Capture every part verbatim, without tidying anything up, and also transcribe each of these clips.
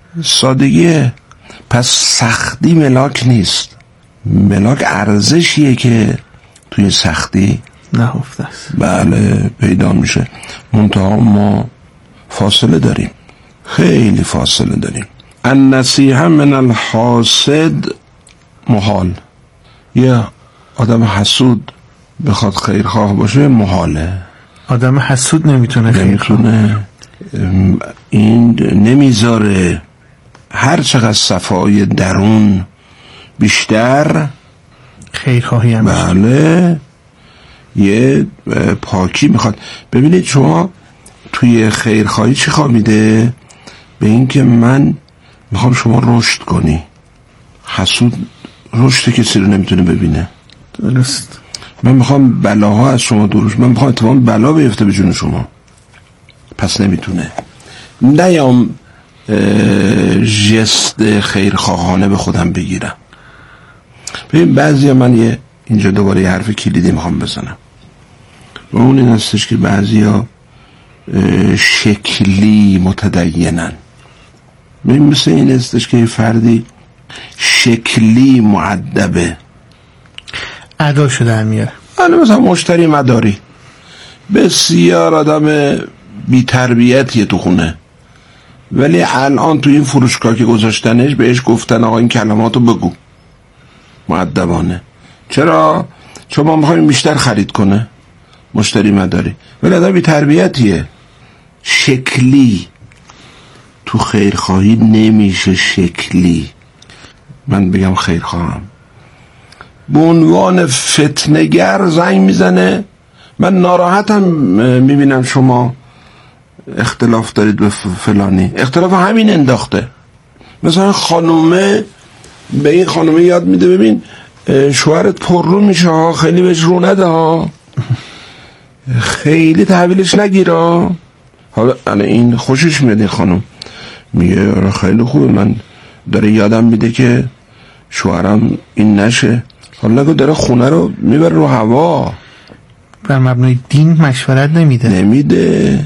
سادگیه. پس سختی ملاک نیست، ملاک ارزشیه که توی سختی نهفته است. بله پیدا میشه. منتها ما فاصله داریم، خیلی فاصله داریم. النصیحه من الحاسد محال. یه آدم حسود بخواد خیرخواه باشه محاله. آدم حسود نمیتونه نمیتونه این نمیذاره هر چقدر صفای درون بیشتر خیرخواهی هم بله یه پاکی میخواد. ببینید شما توی خیرخواهی چی خواه میده؟ به این که من میخوام شما رشد کنی. حسود رشد کسی رو نمیتونه ببینه. درست. من میخوام بلاها از شما دورش، من میخوام اتفاقا بلا بیفته به جون شما، پس نمیتونه. نیام جست خیرخواهانه به خودم بگیرم. ببین بعضی من یه اینجا دوباره یه حرف کلیدی میخوام بزنم و اون این هستش که بعضی ها شکلی متدینن. ببین مثل این هستش که فردی شکلی مؤدبه، اداشو در میاره. حالا مثلا مشتری مداری بسیار آدم بی تربیتیه تو خونه، ولی الان تو این فروشگاه که گذاشتنش بهش گفتن آقا این کلماتو بگو مؤدبانه. چرا؟ چون ما میخوایم بیشتر خرید کنه، مشتری مداری، ولی آدم بی تربیتیه. شکلی تو خیرخواهی نمیشه. شکلی من بگم خیرخواهم به عنوان فتنه‌گر زنگ میزنه، من ناراحتم میبینم شما اختلاف دارید به فلانی. اختلاف همین انداخته. مثلا خانومه به این خانومه یاد میده ببین شوهرت پر رو میشه ها، خیلی بهش رو نده ها، خیلی تحویلش نگیره. حالا این خوشش میاد این خانوم میگه خیلی خوبه، من داره یادم میده که شوهرم این نشه. حالا نگو داره خونه رو میبره رو هوا. بر مبنای دین مشورت نمیده. نمیده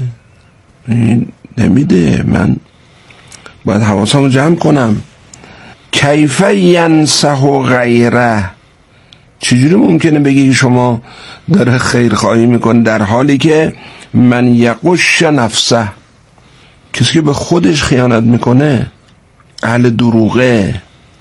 نمیده من باید حواسمو جمع کنم. کیف ینصح غیره، چجوری ممکنه بگی که شما داره خیرخواهی میکنه در حالی که من یقش نفسه، کسی که به خودش خیانت میکنه، اهل دروغه،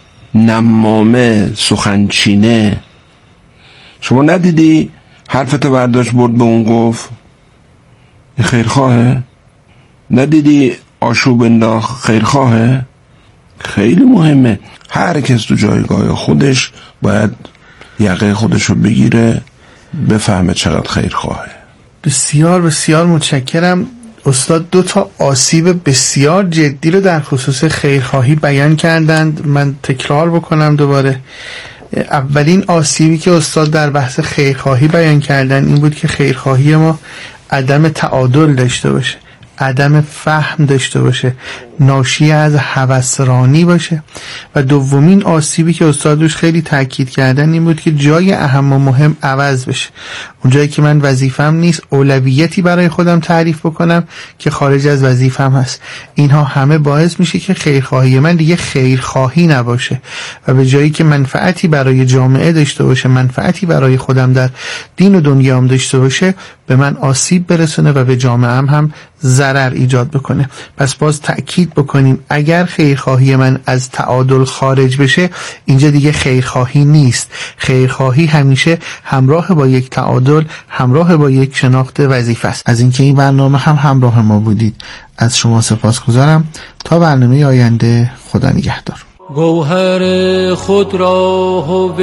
نمامه، سخنچینه. شما ندیدی حرفتو برداشت برد به اون گفت این خیرخواهه؟ ندیدی آشوب انداخت خیرخواهه؟ خیلی مهمه. هر کس تو جایگاه خودش باید یقه خودش رو بگیره، بفهمه چقدر خیرخواهه. بسیار بسیار متشکرم استاد. دو تا آسیب بسیار جدی رو در خصوص خیرخواهی بیان کردند. من تکرار بکنم دوباره. اولین آسیبی که استاد در بحث خیرخواهی بیان کردن این بود که خیرخواهی ما عدم تعادل داشته باشه، عدم فهم داشته باشه، ناشی از هوسرانی باشه. و دومین آسیبی که استاد روش خیلی تاکید کردن این بود که جای اهم و مهم عوض بشه. اونجایی که من وظیفم نیست اولویتی برای خودم تعریف بکنم که خارج از وظیفم هست. اینها همه باعث میشه که خیرخواهی من دیگه خیرخواهی نباشه و به جایی که منفعتی برای جامعه داشته باشه، منفعتی برای خودم در دین و دنیام داشته باشه، به من آسیب برسونه و به جامعه‌ام هم ضرر ایجاد بکنه. پس باز تأکید بکنیم اگر خیرخواهی من از تعادل خارج بشه اینجا دیگه خیرخواهی نیست. خیرخواهی همیشه همراه با یک تعادل، همراه با یک شناخت وظیفه است. از اینکه این برنامه هم همراه ما بودید از شما سپاسگزارم. تا برنامه آینده خدا نگهدار. گوهر خود را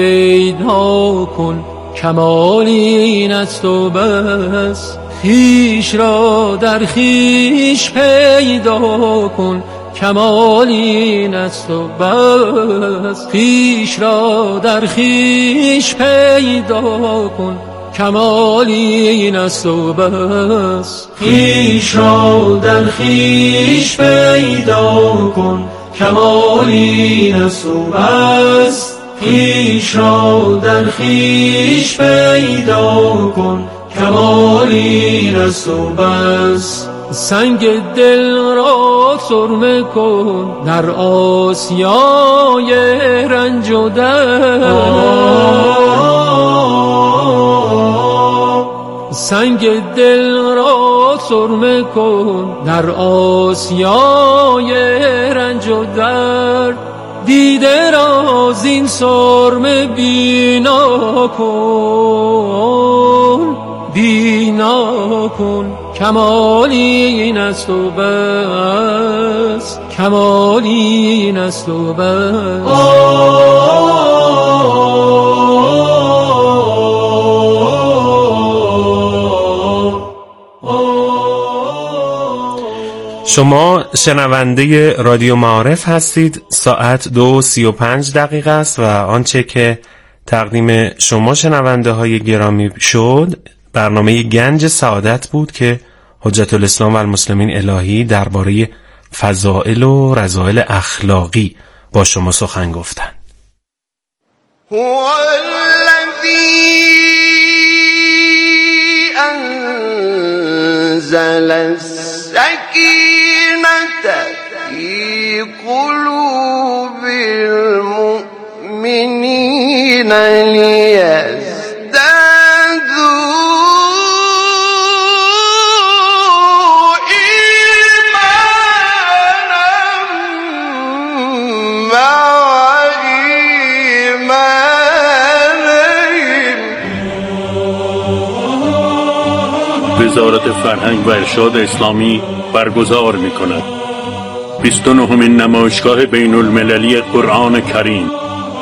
هویدا کن، کمال این است و بس. خویش را در خویش پیدا کن، کمال این است و بس. خویش را در خویش پیدا کن، کمال این است و بس. خویش را در خویش پیدا کن، کمال این است و بس. خویش را در خویش پیدا کن، کمال این است و بس. سنگ دل را سرمه کن در آسیای رنج و درد. سنگ دل را سرمه کن در آسیای رنج و درد. دیده را زین سرمه بینا کن، بینا کن. کمال این است و بس، کمال این است و بس. شما شنونده رادیو معارف هستید. ساعت دو سی و پنج دقیقه است و آنچه که تقدیم شما شنونده های گرامی شد برنامه گنج سعادت بود که حجت الاسلام و المسلمین الهی درباره فضائل و رذائل اخلاقی با شما سخن گفتند. هو الذی انزل السکینة فی قلوب المؤمنین لیزدادوا ایمانا مع ایمانهم. وزارت فرهنگ و ارشاد اسلامی برگزار می کند بیست و نهمین نمایشگاه بین المللی قرآن کریم.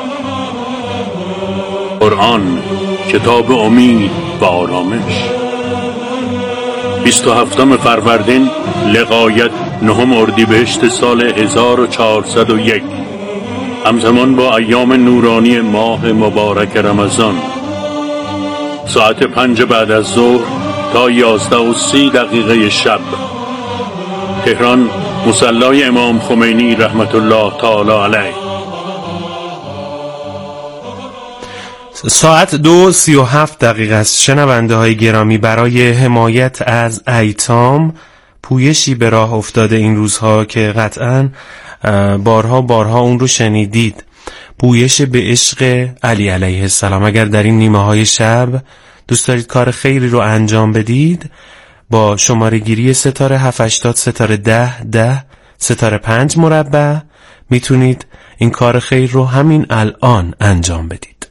قرآن کتاب امید و آرامش. بیست و هفتم فروردین لغایت نهم اردیبهشت سال هزار و چهارصد و یک، همزمان با ایام نورانی ماه مبارک رمضان. ساعت پنج بعد از ظهر تا یازده و سی دقیقه شب. تهران، مصلی امام خمینی رحمت الله تعالی علیه. ساعت دو سی و هفت دقیقه است. شنونده های گرامی، برای حمایت از ایتام پویشی به راه افتاده این روزها که قطعاً بارها بارها اون رو شنیدید. پویش به عشق علی علیه السلام. اگر در این نیمه های شب دوست دارید کار خیری رو انجام بدید، با شماره گیری ستاره هفت هشتاد ستاره ده ده ستاره پنج مربع میتونید این کار خیر رو همین الان انجام بدید.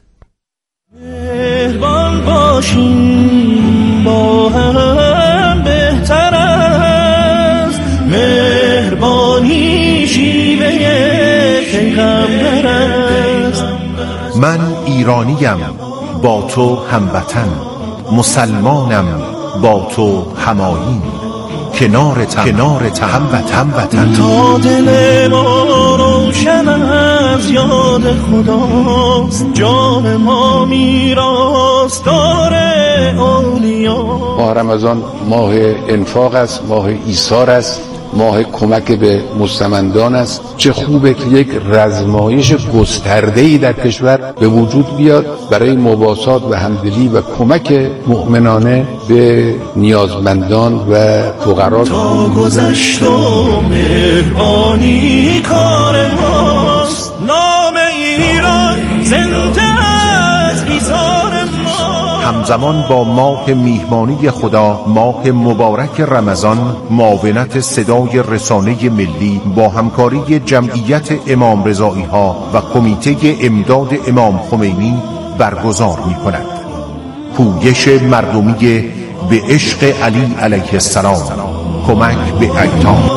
مهربان باشیم با هم بهتر است، مهربانی شیوه پیغمبر است. من ایرانیم با تو هموطن، مسلمانم با تو همایین، کنارتم کنارتم هموطن وطن. تا دل ما روشن از یاد خداست، جان ما میراث داره اولیا. ماه رمضان ماه انفاق است، ماه ایثار است، ماه کمک به مستمندان است. چه خوبه که یک رزمایش گسترده‌ای در کشور به وجود بیاد برای مواسات و همدلی و کمک مؤمنانه به نیازمندان و فقرا. تا گذشت و مهربانی کار ماست، نام ایران زنده از ایثار ما. همزمان با ماه میهمانی خدا، ماه مبارک رمضان، معاونت صدای رسانه ملی با همکاری جمعیت امام رضایی ها و کمیته امداد امام خمینی برگزار می کند. پویش مردمی به عشق علی علیه السلام، کمک به ایتام.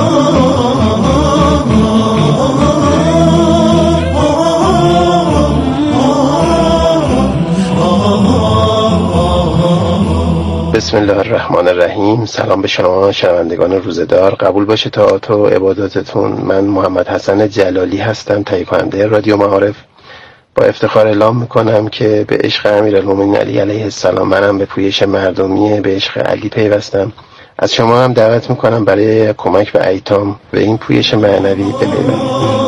بسم الله الرحمن الرحیم. سلام به شما شنوندگان روزدار. قبول باشه طاعات و عباداتتون. من محمد حسن جلالی هستم، تهیه کننده رادیو معارف. با افتخار اعلام میکنم که به عشق امیرالمومنین علی علیه السلام منم به پویش مردمی به عشق علی پیوستم. از شما هم دعوت میکنم برای کمک به ایتام به این پویش معنوی بپیوندید.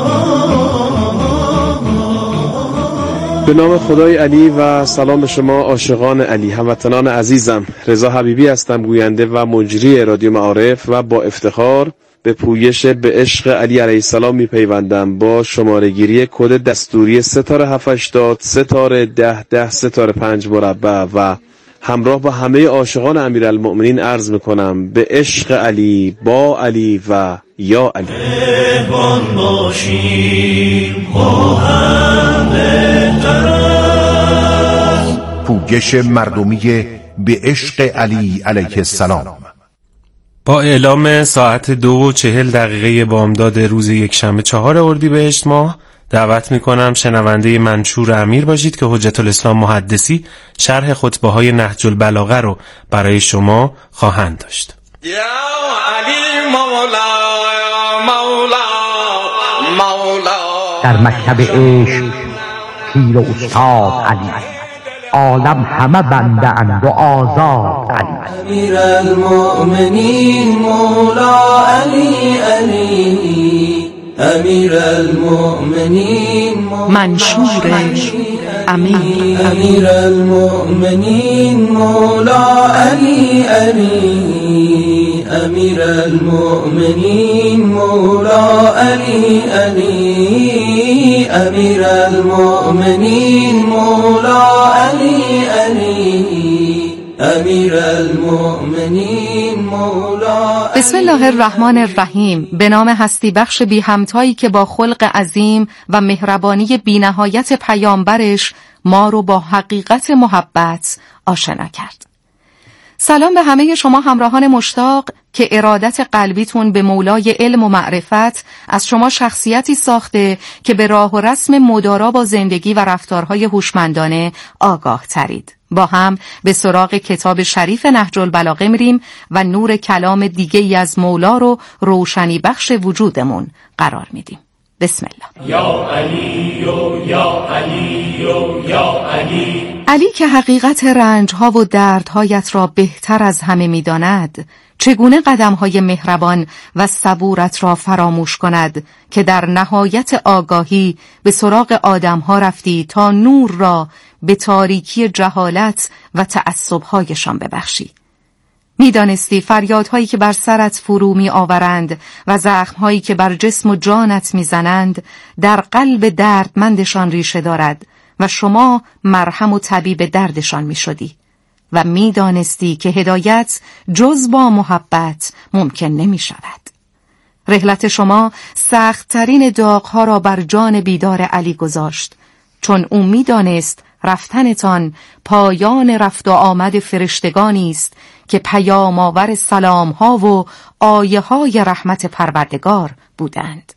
به نام خدای علی و سلام به شما عاشقان علی، هموطنان عزیزم. رضا حبیبی هستم، گوینده و مجری رادیو معارف و با افتخار به پویش به عشق علی علیه السلام میپیوندم با شماره گیری کد دستوری ستاره هفت هشتاد ستاره ده ده ستاره پنج مربع و همراه با همه عاشقان امیرالمؤمنین عرض میکنم به عشق علی، با علی و یا علی. مهربان باشیم با هم پوگش مردمی به عشق علی علیه السلام. با اعلام ساعت دو و چهل دقیقه بامداد روز یکشنبه چهار اردیبهشت ماه دعوت میکنم شنونده منشور امیر باشید که حجت الاسلام محدثی شرح خطبه های نهج البلاغه رو برای شما خواهند داشت. یا علی مولا مولا مولا. در مکتب عشق پیر و استاد علی، عالم همه بنده اند و آزاد علی. امیر المؤمنین مولا علی علی، امیر المؤمنین منشور امیر. امیر المؤمنین مولا علی علی، امیر المؤمنین مولا علی علی، امیر المؤمنین مولا علی علی، امیر المؤمنین مولا. بسم الله الرحمن الرحیم. به نام هستی بخش بی همتایی که با خلق عظیم و مهربانی بی نهایت پیامبرش ما رو با حقیقت محبت آشنا کرد. سلام به همه شما همراهان مشتاق که ارادت قلبیتون به مولای علم و معرفت از شما شخصیتی ساخته که به راه و رسم مدارا با زندگی و رفتارهای هوشمندانه آگاه ترید. با هم به سراغ کتاب شریف نهج البلاغه میریم و نور کلام دیگه ای از مولا رو روشنی بخش وجودمون قرار میدیم. بسم الله. یا علی و یا علی و یا علی. علی که حقیقت رنجها و دردهایت را بهتر از همه میداند، چگونه قدمهای مهربان و صبورت را فراموش کند که در نهایت آگاهی به سراغ آدمها رفتی تا نور را به تاریکی جهالت و تعصبهایشان ببخشی. میدانستی فریادهایی که بر سرت فرو می آورند و زخمهایی که بر جسم و جانت میزنند در قلب دردمندشان ریشه دارد و شما مرهم و طبیب دردشان می شدی و میدانستی که هدایت جز با محبت ممکن نمی شود. رحلت شما سخت‌ترین داغ‌ها را بر جان بیدار علی گذاشت، چون او میدانست رفتنتان پایان رفت و آمد فرشتگانی است که پیام آور سلام ها و آیه های رحمت پروردگار بودند.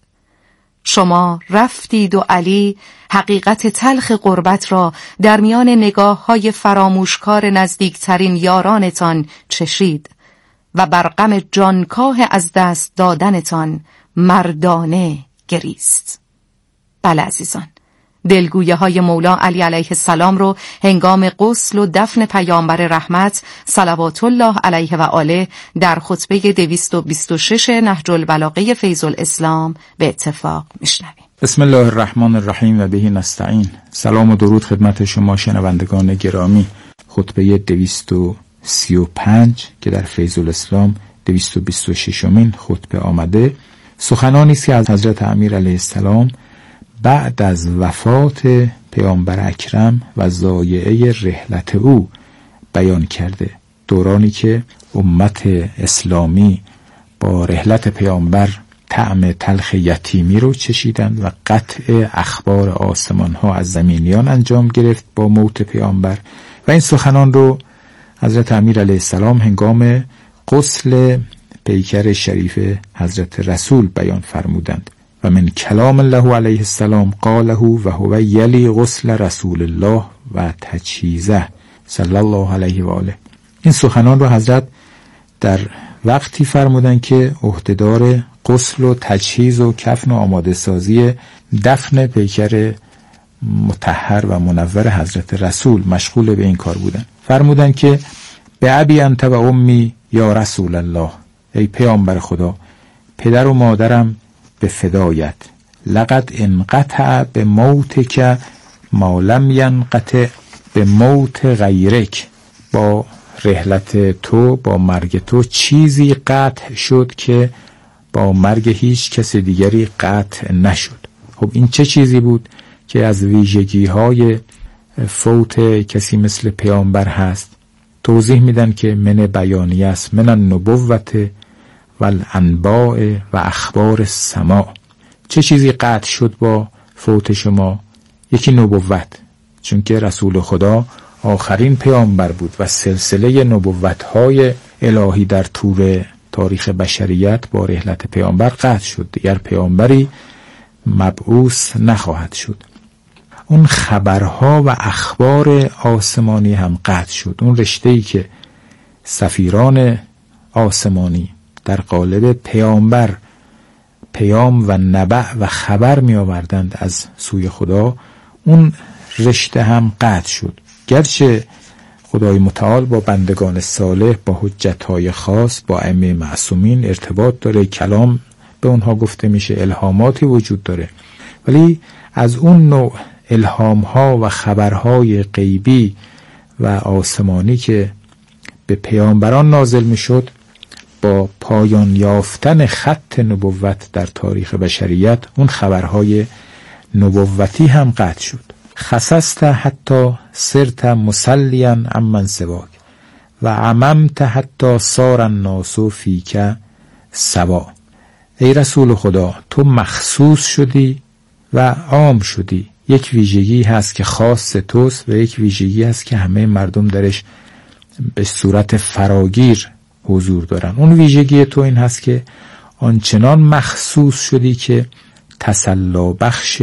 شما رفتید و علی حقیقت تلخ غربت را در میان نگاه های فراموشکار نزدیکترین یارانتان چشید و بر غم جانکاه از دست دادنتان مردانه گریست. بله عزیزان، دلگویه های مولا علی علیه السلام رو هنگام غسل و دفن پیامبر رحمت صلوات الله علیه و آله در خطبه دویست و بیست و شش نهج البلاغه فیض الاسلام به اتفاق میشنویم. بسم الله الرحمن الرحیم و بهی نستعین. سلام و درود خدمت شما شنوندگان گرامی. خطبه دویست و سی و پنج که در فیض الاسلام دویست و بیست و شش امین خطبه آمده، سخنانی است که از حضرت امیر علیه السلام بعد از وفات پیامبر اکرم و ضایعه رحلت او بیان کرده. دورانی که امت اسلامی با رحلت پیامبر طعم تلخ یتیمی رو چشیدند و قطع اخبار آسمان ها از زمینیان انجام گرفت با موت پیامبر و این سخنان رو حضرت امیر علیه السلام هنگام غسل پیکر شریف حضرت رسول بیان فرمودند. و من کلام الله علیه السلام قاله و هو یلی غسل رسول الله و تجهیزه صلی الله علیه و آله. این سخنان رو حضرت در وقتی فرمودن که عهدهدار غسل و تجهیز و کفن و آماده سازی دفن پیکر مطهر و منور حضرت رسول مشغول به این کار بودن. فرمودن که به ابی انت و امی یا رسول الله، ای پیامبر خدا، پدر و مادرم به فدایت، لقد انقطع به موتک ما لم ینقطع به موت غیرک، با رحلت تو، با مرگ تو چیزی قطع شد که با مرگ هیچ کس دیگری قطع نشد. خب این چه چیزی بود که از ویژگی های فوت کسی مثل پیامبر هست؟ توضیح میدن که من بیانیه است، من النبوت و الانباء و اخبار السماء. چه چیزی قطع شد با فوت شما؟ یکی نبوت، چون که رسول خدا آخرین پیامبر بود و سلسله نبوت‌های الهی در طول تاریخ بشریت با رحلت پیامبر قطع شد، دیگر پیامبری مبعوث نخواهد شد. اون خبرها و اخبار آسمانی هم قطع شد. اون رشته‌ای که سفیران آسمانی در قالب پیامبر پیام و نبع و خبر می آوردند از سوی خدا، اون رشته هم قطع شد. گرچه خدای متعال با بندگان صالح با حجت‌های خاص با ائمه معصومین ارتباط داره، کلام به اونها گفته میشه، الهاماتی وجود داره، ولی از اون نوع الهام‌ها و خبرهای غیبی و آسمانی که به پیامبران نازل میشد، با پایان یافتن خط نبوت در تاریخ بشریت اون خبرهای نبوتی هم قطع شد. خصصت حتی صرت مسلیا عمن سواک و عممت حتی صار الناس فیک سوا. ای رسول خدا، تو مخصوص شدی و عام شدی. یک ویژگی هست که خاص توست و یک ویژگی هست که همه مردم درش به صورت فراگیر حضور دارن. اون ویژگی تو این هست که آنچنان مخصوص شدی که تسلا بخش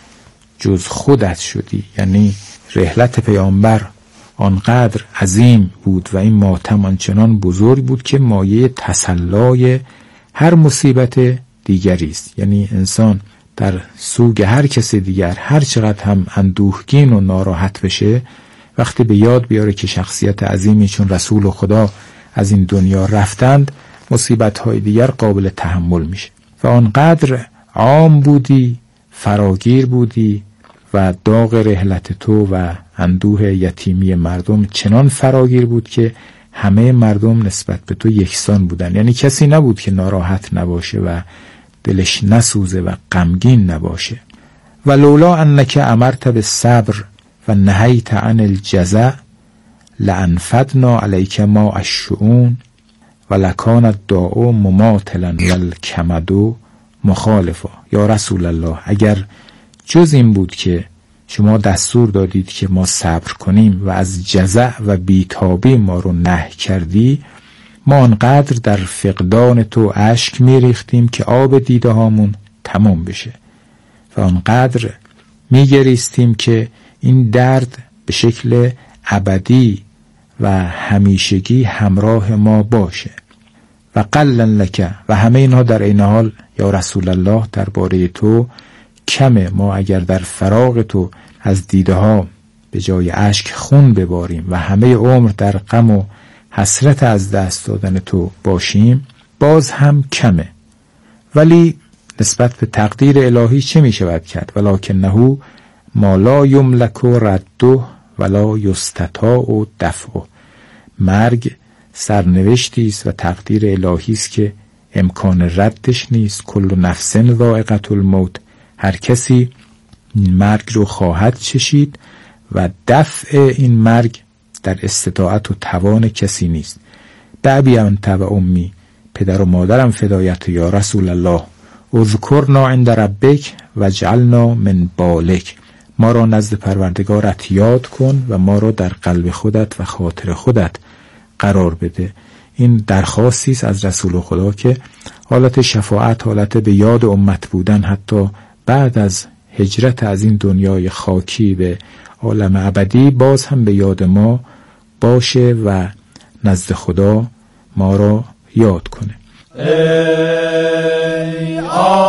جز خودت شدی. یعنی رحلت پیامبر آنقدر عظیم بود و این ماتم آنچنان بزرگ بود که مایه تسلای هر مصیبت دیگری است. یعنی انسان در سوگ هر کس دیگر هر چقدر هم اندوهگین و ناراحت بشه، وقتی به یاد بیاره که شخصیت عظیمی چون رسول خدا از این دنیا رفتند، مصیبت‌های دیگر قابل تحمل میشه. و آنقدر عام بودی، فراگیر بودی و داغ رحلت تو و اندوه یتیمی مردم چنان فراگیر بود که همه مردم نسبت به تو یکسان بودن. یعنی کسی نبود که ناراحت نباشه و دلش نسوزه و غمگین نباشه. و لولا انک امرت بالصبر و نهیت عن الجزع لانفدنا علیک ما الشؤون و لکان الداء مماثلا والکمد مخالفا. یا رسول الله، اگر جز این بود که شما دستور دادید که ما صبر کنیم و از جزع و بیتابی ما رو نهی کردی، ما آنقدر در فقدان تو اشک میریختیم که آب دیده هامون تمام بشه و آنقدر میگریستیم که این درد به شکل ابدی و همیشگی همراه ما باشه. و قلن لک، و همه اینها در این حال یا رسول الله درباره تو کمه. ما اگر در فراق تو از دیده ها به جای اشک خون بباریم و همه عمر در غم و حسرت از دست دادن تو باشیم، باز هم کمه. ولی نسبت به تقدیر الهی چه می شود کرد؟ ولکنه ما لا یملک رده ولا یستطاع دفعه. مرگ سرنوشتی است و تقدیر الهی است که امکان ردش نیست. کل نفس ذائقة الموت، هر کسی مرگ رو خواهد چشید و دفع این مرگ در استطاعت و توان کسی نیست. بابی انت و امی، پدر و مادرم فدایت یا رسول الله. اذکرنا عند ربک واجعلنا من بالک، ما را نزد پروردگارت یاد کن و ما را در قلب خودت و خاطر خودت قرار بده. این درخواستی است از رسول خدا که حالت شفاعت، حالت به یاد امت بودن حتی بعد از هجرت از این دنیای خاکی به عالم ابدی باز هم به یاد ما باشه و نزد خدا ما را یاد کنه. ای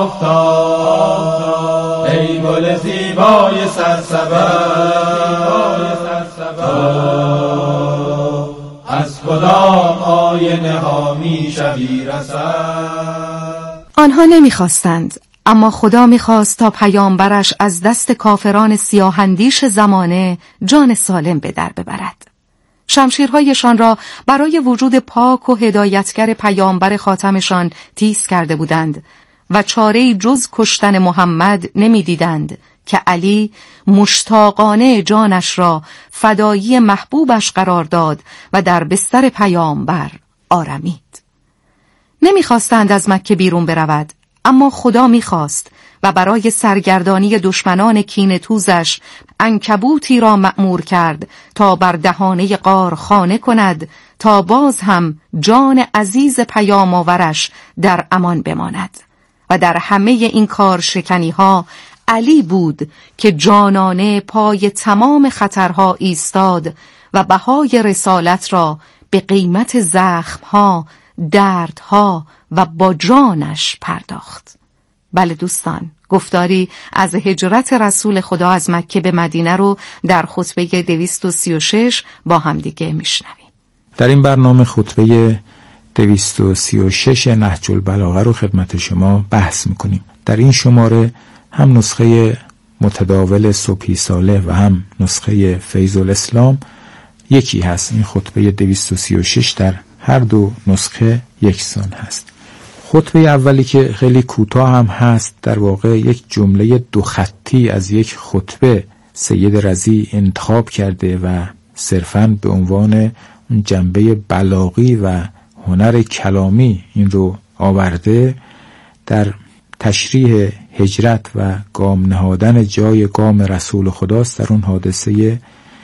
آفتاب، ای گل زیبای سرسبز، از کدام آینه ها می شوی رسد؟ آنها نمیخواستند، اما خدا میخواست تا پیامبرش از دست کافران سیاهندیش زمانه جان سالم به در ببرد. شمشیرهایشان را برای وجود پاک و هدایتگر پیامبر خاتمشان تیز کرده بودند و چاره‌ای جز کشتن محمد نمی‌دیدند که علی مشتاقانه جانش را فدایی محبوبش قرار داد و در بستر پیامبر آرمید. نمی‌خواستند از مکه بیرون برود، اما خدا می‌خواست و برای سرگردانی دشمنان کینه‌توزش عنکبوتی را مأمور کرد تا بر دهانه غار خانه کند تا باز هم جان عزیز پیام آورش در امان بماند. و در همه این کار شکنی ها علی بود که جانانه پای تمام خطرها ایستاد و بهای رسالت را به قیمت زخمها، دردها و با جانش پرداخت. بله دوستان، گفتاری از هجرت رسول خدا از مکه به مدینه رو در خطبه دویست و سی و شش با همدیگه میشنویم. در این برنامه خطبه دویست و سی و شش نهج البلاغه رو خدمت شما بحث میکنیم. در این شماره هم نسخه متداول صبحی صالح و هم نسخه فیض الاسلام یکی هست. این خطبه دویست و سی و شش در هر دو نسخه یکسان هست. خطبه اولی که خیلی کوتاه هم هست، در واقع یک جمله دو خطی از یک خطبه سید رضی انتخاب کرده و صرفاً به عنوان جنبه بلاغی و هنر کلامی این رو آورده. در تشریح هجرت و گام نهادن جای گام رسول خداست. در اون حادثه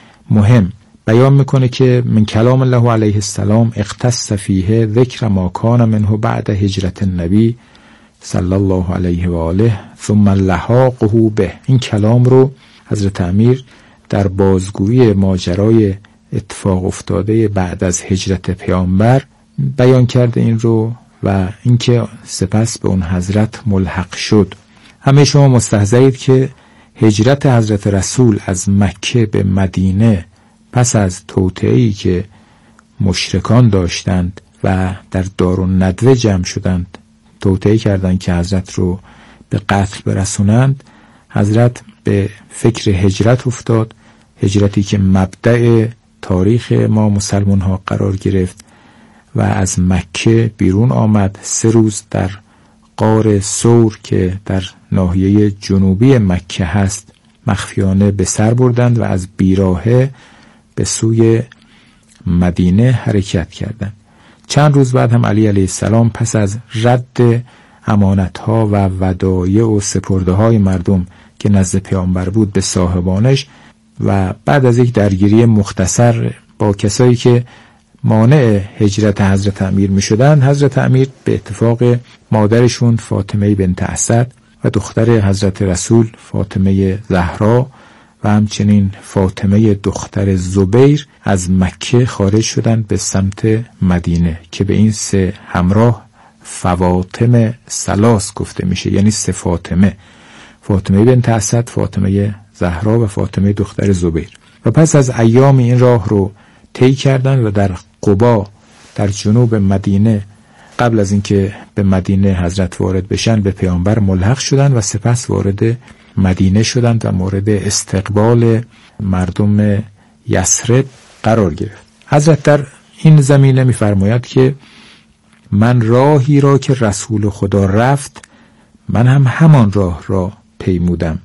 مهم بیان میکنه که من کلام الله علیه السلام اختص فیه ذکر ما کان منه بعد هجرت النبی صلی الله علیه و آله ثم لحاقه به. این کلام رو حضرت امیر در بازگویی ماجرای اتفاق افتاده بعد از هجرت پیامبر بیان کرده این رو و اینکه سپس به اون حضرت ملحق شد. همه شما مستحضرید که هجرت حضرت رسول از مکه به مدینه پس از توطئه‌ای که مشرکان داشتند و در دارالندوه جمع شدند، توطئه کردند که حضرت رو به قتل برسونند، حضرت به فکر هجرت افتاد. هجرتی که مبدأ تاریخ ما مسلمان ها قرار گرفت و از مکه بیرون آمد. سه روز در غار ثور که در ناحیه جنوبی مکه هست مخفیانه به سر بردند و از بیراهه به سوی مدینه حرکت کردند. چند روز بعد هم علی علیه السلام پس از رد امانتها و ودایع و سپرده های مردم که نزد پیامبر بود به صاحبانش و بعد از یک درگیری مختصر با کسایی که مانع هجرت حضرت امیر می شدن، حضرت امیر به اتفاق مادرشون فاطمه بنت اسد و دختر حضرت رسول فاطمه زهرا و همچنین فاطمه دختر زبیر از مکه خارج شدند به سمت مدینه که به این سه همراه فواطم سلاس گفته میشه، یعنی سه فاطمه: فاطمه بنت اسد، فاطمه زهرا و فاطمه دختر زبیر. و پس از ایام این راه رو طی کردند و در قبا در جنوب مدینه قبل از اینکه به مدینه حضرت وارد بشن به پیامبر ملحق شدند و سپس وارد مدینه شدند و مورد استقبال مردم یثرب قرار گرفت. حضرت در این زمینه می‌فرماید که من راهی را که رسول خدا رفت من هم همان راه را پیمودم.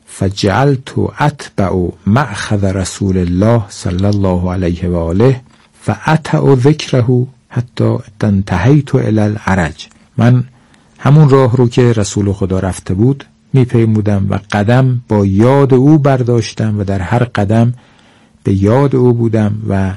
فجعلت اتبع مأخذ رسول الله صلی الله علیه و آله فاتع ذکره حتی انتهیت الی العرج. من همون راه رو که رسول خدا رفته بود میپیمودم و قدم با یاد او برداشتم و در هر قدم به یاد او بودم و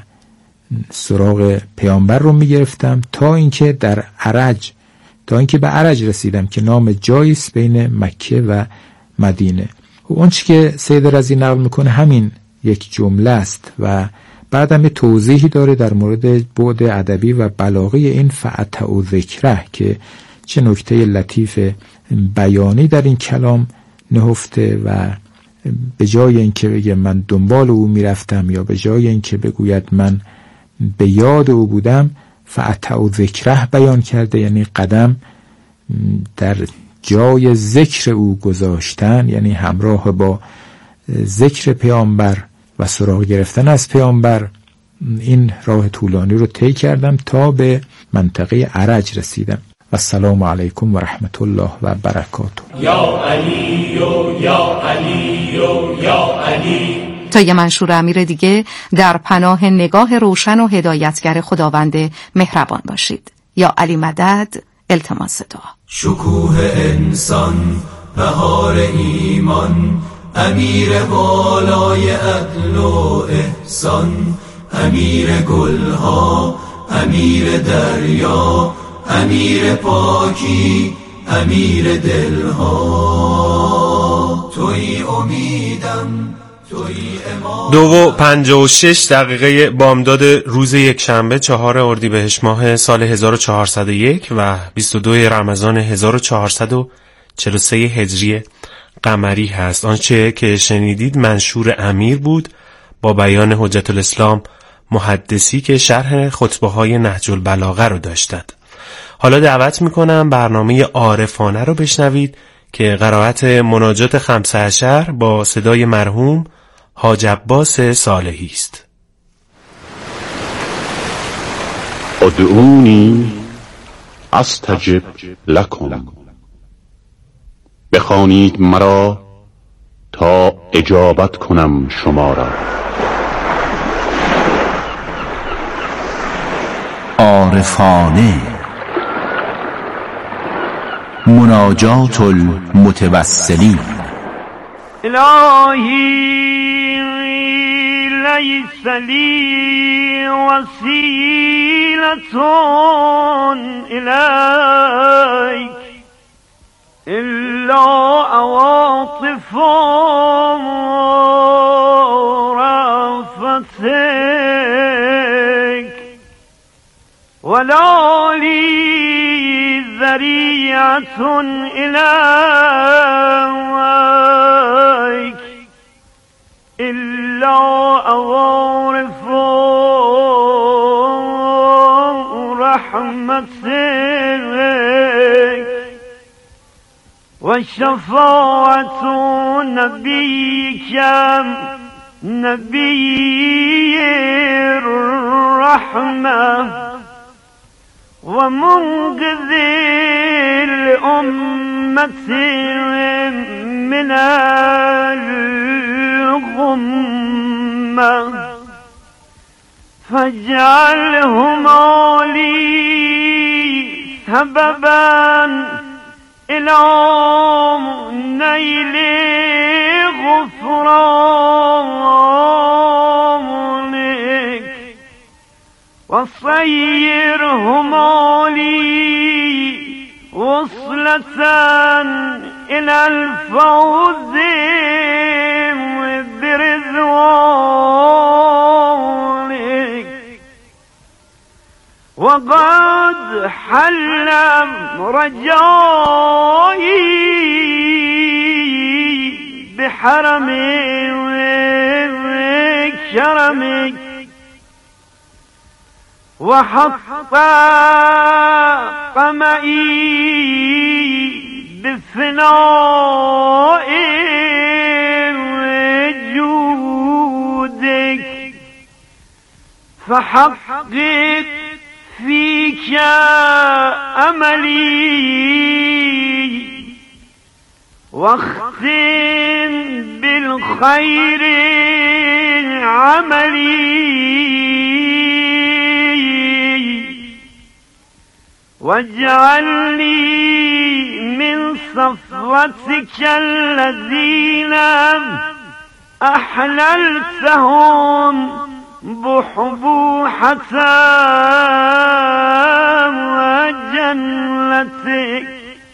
سراغ پیامبر رو میگرفتم تا اینکه در عرج تا اینکه به عرج رسیدم که نام جایی است بین مکه و مدینه. و اون چی که سید رضی نقل میکنه همین یک جمله است و بعدم یه توضیحی داره در مورد بعد ادبی و بلاغی این فأتع و ذکره که چه نکته لطیف بیانی در این کلام نهفته و به جای اینکه بگه من دنبال او میرفتم یا به جای اینکه بگوید من به یاد او بودم، فأتع و ذکره بیان کرده، یعنی قدم در جای ذکر او گذاشتن، یعنی همراه با ذکر پیامبر و سراغ گرفتن از پیامبر این راه طولانی رو طی کردم تا به منطقه عرج رسیدم. السلام علیکم و رحمت الله و برکاته. یا علی و یا علی و یا علی. تا یه منشور امیر دیگه در پناه نگاه روشن و هدایتگر خداوند مهربان باشید. یا علی مدد. التماس دعا. شکوه انسان، بهار ایمان، امیر بالای عدل و احسان، امیر گلها، امیر دریا، امیر پاکی، امیر دلها. توی امیدم، دو و پنجاه و شش دقیقه بامداد روز یک شنبه چهار اردیبهشت ماه سال هزار و چهارصد و یک و بیست و دو رمضان هزار و چهارصد و چهل و سه هجری قمری هست. آنچه که شنیدید منشور امیر بود با بیان حجت الاسلام محدثی که شرح خطبه های نهج البلاغه رو داشتند. حالا دعوت میکنم برنامه عارفانه رو بشنوید که قرائت مناجات خمسه عشر با صدای مرحوم حاج عباس صالحی است. ادعونی استجب لکم، بخوانید مرا تا اجابت کنم شما را. عارفانه مناجات المتوسلین. الهی لیس لی وسیلة الیک الا عواطف رأفتک ولا لی ذریعة الیک الا عوارف رحمتک و شفاعت نبیک نبی الرحمه و منقذ الامت من الغمه فاجعلهما لی سببا الى نیل غفرانک وصيرهما لي وصلة إلى الفوز برضوانك وقد حل رجائي بحرم كرمك وحط قمعي بفناء جودك فحقق فيك أملي واختم بالخير عملي واجعلني من صفوتك الذين أحللتهم بحبوحة جنتك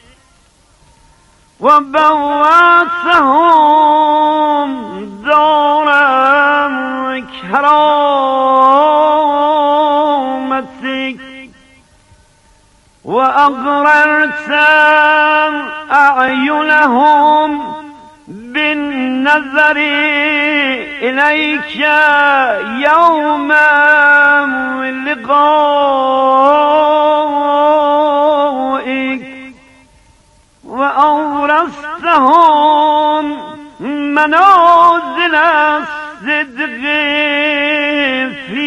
وبواتهم دار كرامتك وأغررت أعينهم بالنظر إليك يوم لقائك وأورثتهم منازل الصدق في